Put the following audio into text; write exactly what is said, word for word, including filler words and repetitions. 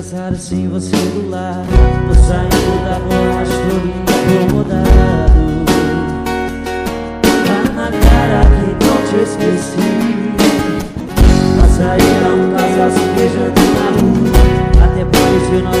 pensar sem você do lado. Tô saindo da bola, estou incomodado. Tá na cara que não te esqueci. Pra sair a um casal se beijando na rua. Até pareceu nós